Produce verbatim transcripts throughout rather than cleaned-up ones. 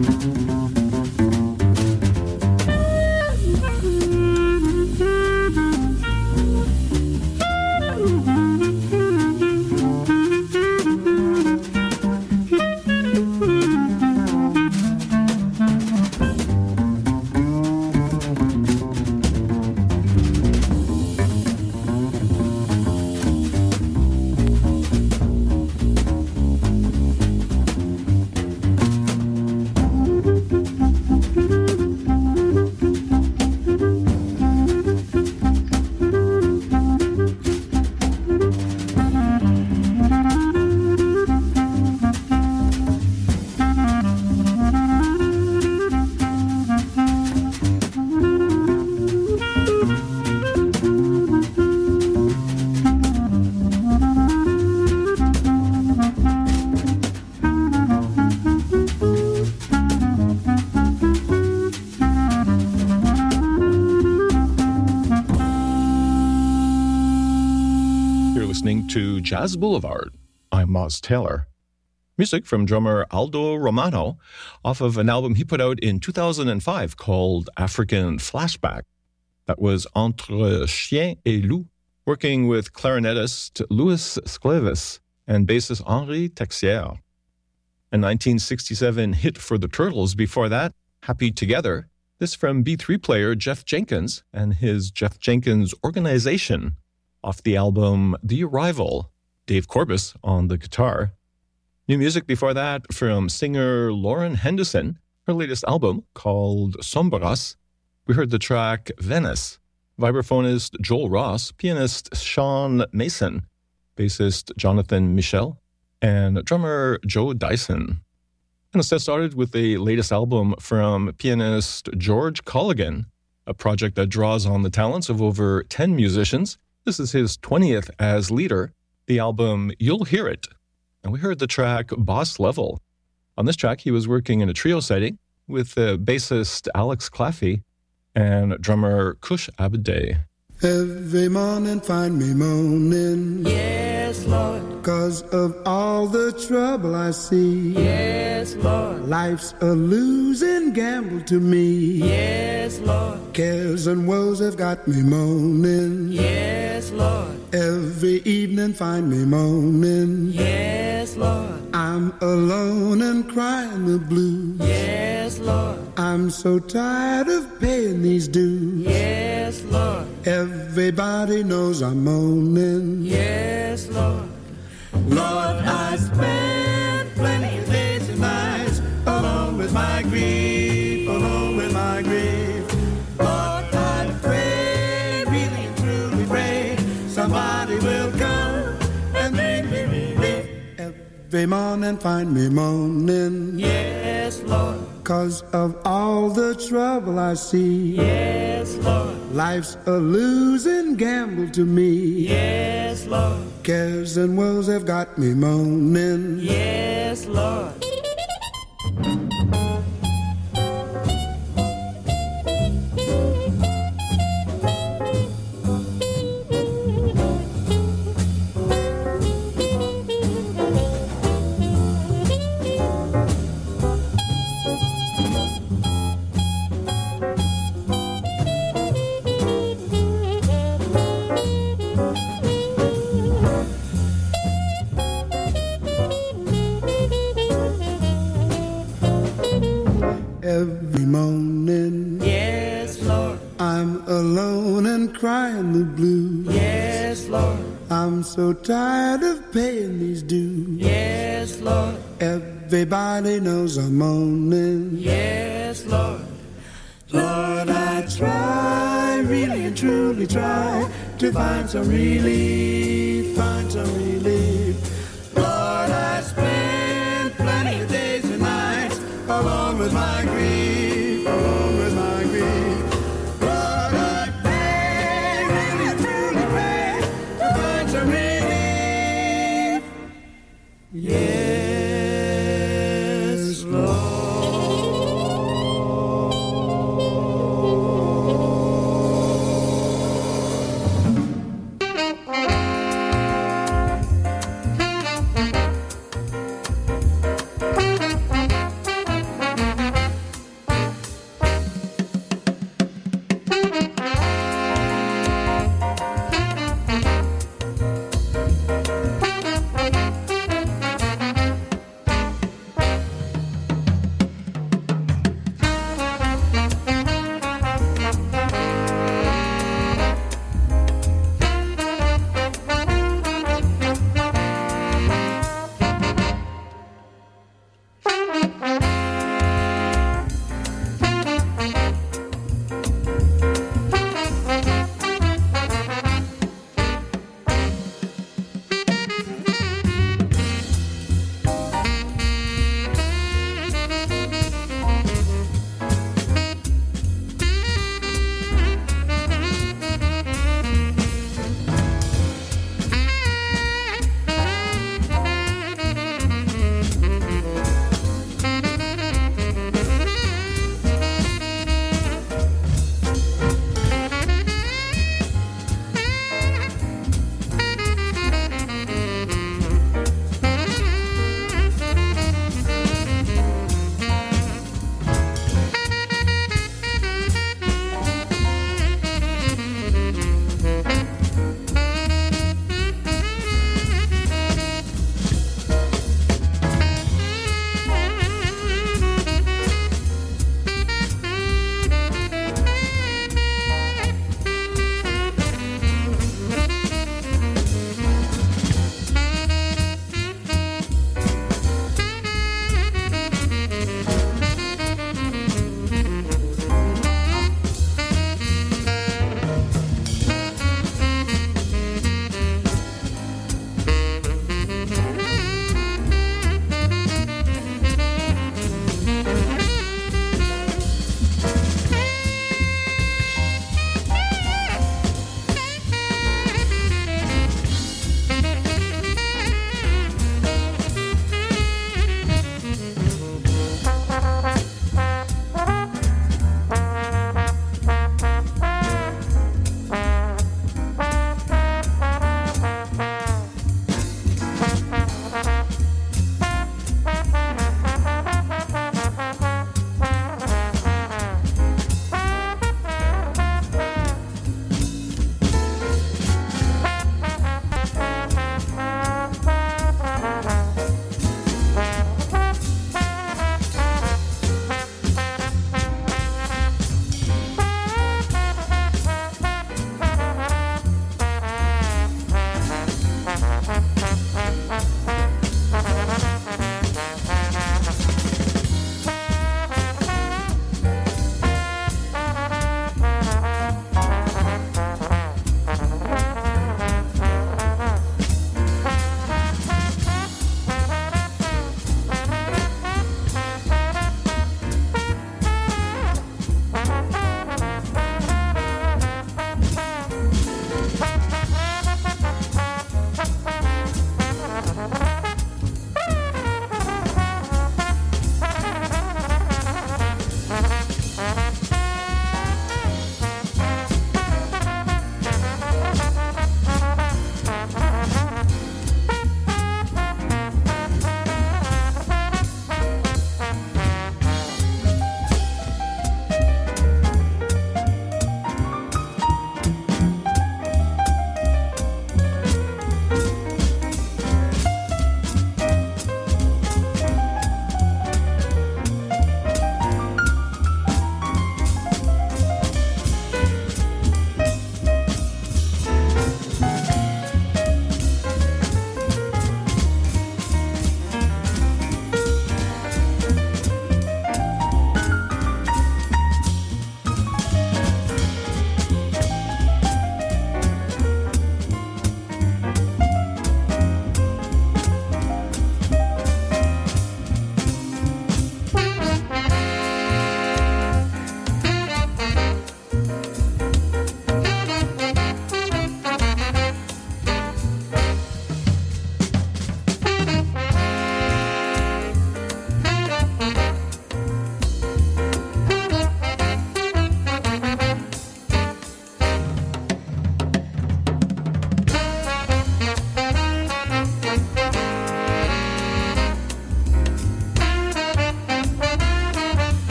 To Jazz Boulevard. I'm Moz Taylor. Music from drummer Aldo Romano off of an album he put out in two thousand five called African Flashback. That was Entre Chien et Loup, working with clarinetist Louis Sclavis and bassist Henri Texier. A nineteen sixty-seven hit for the Turtles before that, Happy Together. This from B three player Jeff Jenkins and his Jeff Jenkins Organization. Off the album The Arrival, Dave Corbus on the guitar. New music before that from singer Lauren Henderson, her latest album called Sombras. We heard the track Venice, vibraphonist Joel Ross, pianist Sean Mason, bassist Jonathan Michel, and drummer Joe Dyson. And the set started with the latest album from pianist George Colligan, a project that draws on the talents of over ten musicians. This is his twentieth as leader, the album You'll Hear It. And we heard the track Boss Level. On this track, he was working in a trio setting with uh, bassist Alex Claffey and drummer Kush Abday. Every morning find me moaning. Yes, Lord. 'Cause of all the trouble I see. Yes, Lord. Life's a losing gamble to me. Yes, Lord. Cares and woes have got me moaning. Yes, Lord. Every evening find me moaning. Yes, Lord. I'm alone and crying the blues. Yes, Lord. I'm so tired of paying these dues. Yes, Lord. Everybody knows I'm moaning. Yes, Lord. Lord, I spend plenty of days and nights alone with my grief, alone with my grief. Lord, I pray, really and truly pray, somebody will come and make me relief. Every morning find me moaning. Yes, Lord. 'Cause of all the trouble I see. Yes, Lord. Life's a losing gamble to me. Yes, Lord. Cares and woes have got me moaning. Yes, Lord. Every morning, yes, Lord. I'm alone and crying the blues. Yes, Lord. I'm so tired of paying these dues. Yes, Lord. Everybody knows I'm moaning. Yes, Lord. Lord, I try, really and truly try to find some relief, find some relief. Lord, I spend plenty of days and nights alone with my grief, alone with my grief. Lord, I pray, really and truly pray to find some relief. Yes, Lord.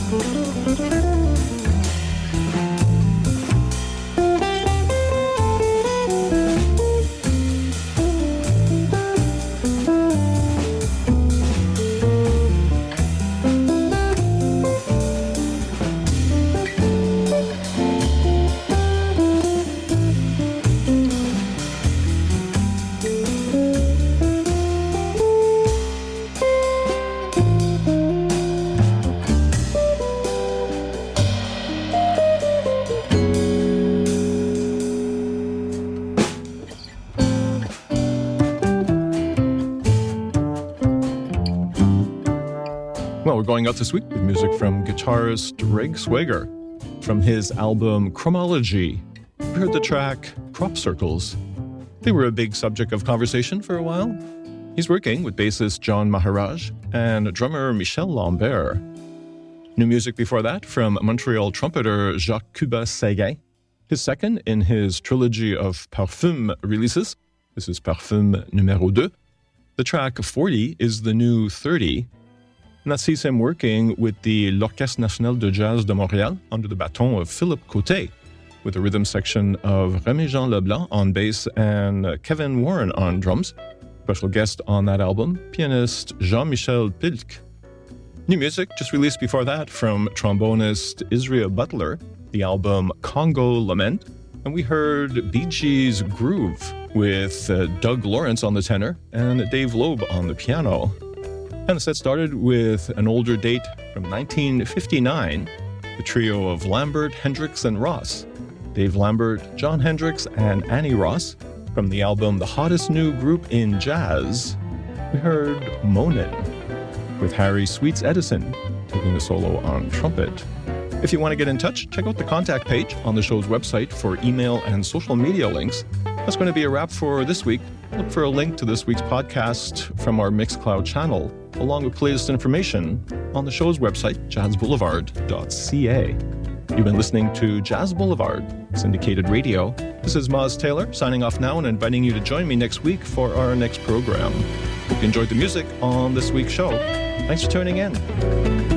Well, we're going out this week with music from guitarist Reg Swager. From his album Chromology, we heard the track Crop Circles. They were a big subject of conversation for a while. He's working with bassist John Maharaj and drummer Michel Lambert. New music before that from Montreal trumpeter Jacques Cuba-Seguin, his second in his trilogy of Parfum releases. This is Parfum numéro deux. The track forty is the new thirty. And that sees him working with the L'Orchestre National de Jazz de Montréal under the baton of Philippe Côté, with a rhythm section of Rémi-Jean Leblanc on bass and Kevin Warren on drums. Special guest on that album, pianist Jean-Michel Pilk. New music just released before that from trombonist Isria Butler, the album Congo Lament. And we heard Bee Gees Groove with uh, Doug Lawrence on the tenor and Dave Loeb on the piano. And the set started with an older date from nineteen fifty-nine, the trio of Lambert, Hendricks, and Ross. Dave Lambert, John Hendricks, and Annie Ross from the album The Hottest New Group in Jazz. We heard Moanin' with Harry Sweets Edison taking the solo on trumpet. If you want to get in touch, check out the contact page on the show's website for email and social media links. That's going to be a wrap for this week. Look for a link to this week's podcast from our Mixcloud channel, along with playlist information on the show's website, jazz boulevard dot c a. You've been listening to Jazz Boulevard, syndicated radio. This is Maz Taylor, signing off now and inviting you to join me next week for our next program. Hope you enjoyed the music on this week's show. Thanks for tuning in.